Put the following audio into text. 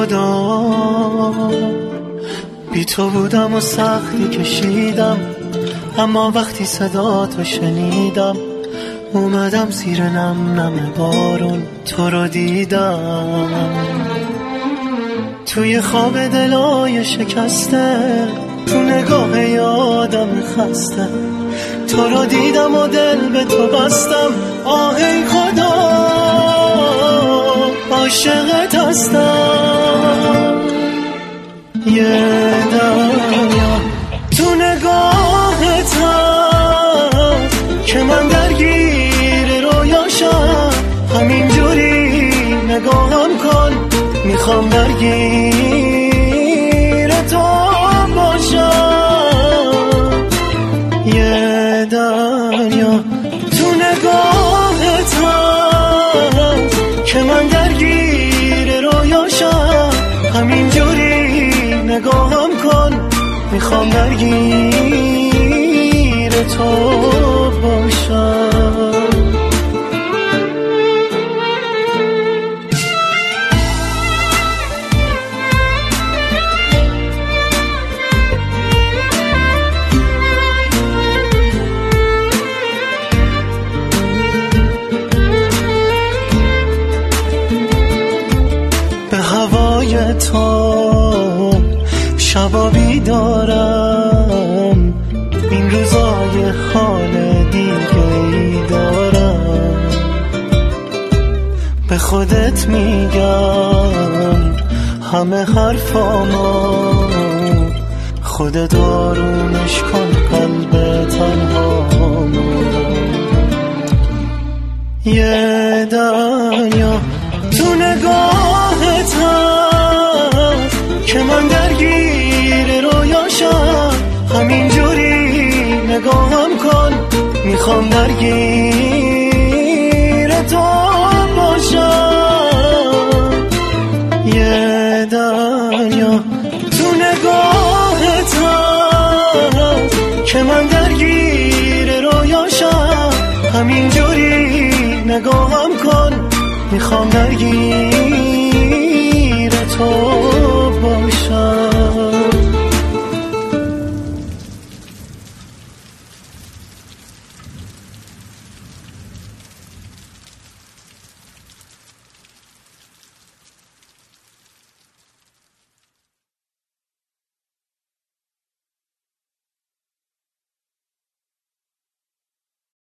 خدا بی تو بودم و سختی کشیدم، اما وقتی صداتو شنیدم اومدم زیر نم نم بارون تو رو دیدم. توی خواب دلای شکسته، تو نگاه یادم خسته، تو رو دیدم و دل به تو بستم. ای خدا عاشقت هستم. یه دنیا تو نگاهت هست که من درگیر رویاشم. همینجوری نگاهم کن، میخوام درگیر تو باشم. یه دنیا تو نگاهت هست که من درگیر رویاشم. همینجوری نگاهم کن، میخوام درگیر تو باشم. به هوای تو شبا بیدارم، این روزای حال دیگه ای دارم. به خودت میگم همه حرفامو، خودت آرومش کن قلب تنهامو. یه دنیا تو نگاهت هست که من درگیر رویاشم. همینجوری نگاهم کن، میخوام درگیر تو باشم. یه دنیا تو نگاهت هست که من درگیر رویاشم. همینجوری نگاهم کن، میخوام درگیر تو